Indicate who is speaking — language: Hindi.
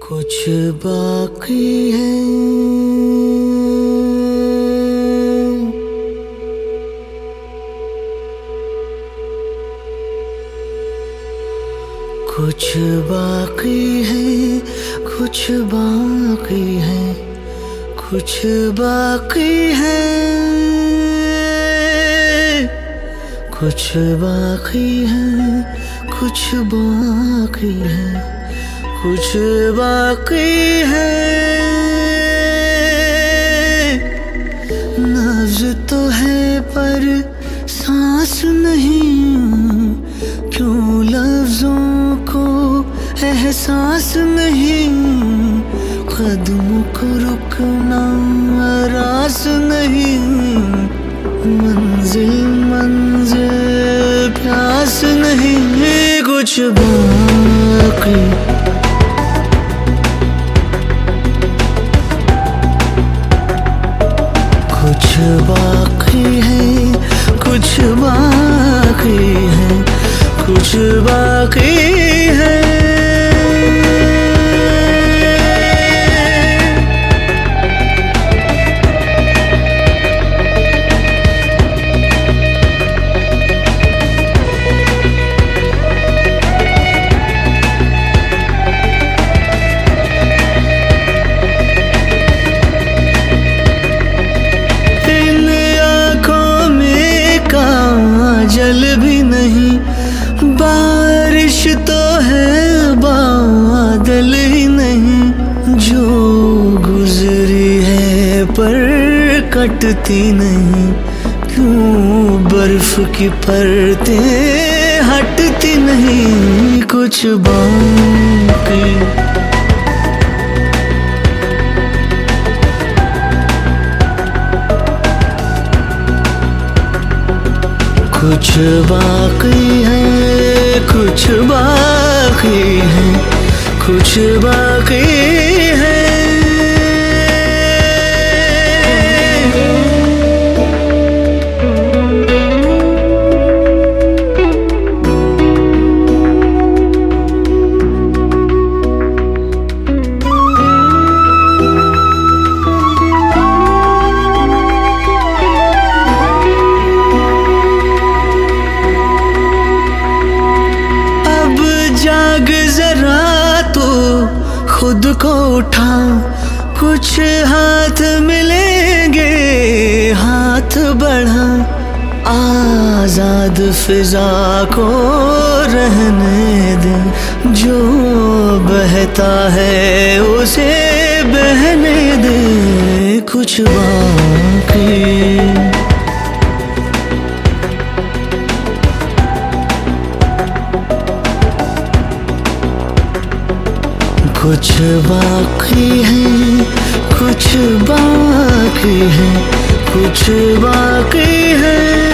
Speaker 1: कुछ बाकी है, कुछ बाकी है, कुछ बाकी है, कुछ बाकी है, कुछ बाकी है, कुछ बाकी है, कुछ बाकी है। नब्ज़ तो है पर सांस नहीं, क्यों लफ्ज़ों को एहसास नहीं, कदमों को रुकना रास नहीं, मंजिल मंजिल प्यास नहीं, कुछ बाकी, कुछ बाकी है, कुछ बाकी है, कुछ बाकी है। जल भी नहीं, बारिश तो है बादल ही नहीं, जो गुजरी है पर कटती नहीं, क्यों बर्फ की परतें हटती नहीं, कुछ बाकी, कुछ बाकी है, कुछ बाकी है, कुछ बाकी है। जाग जरा तो खुद को उठा, कुछ हाथ मिलेंगे, हाथ बढ़ा, आजाद फिजा को रहने दे, जो बहता है उसे बहने दे, कुछ बाकी, कुछ बाकी है, कुछ बाकी है, कुछ बाकी है।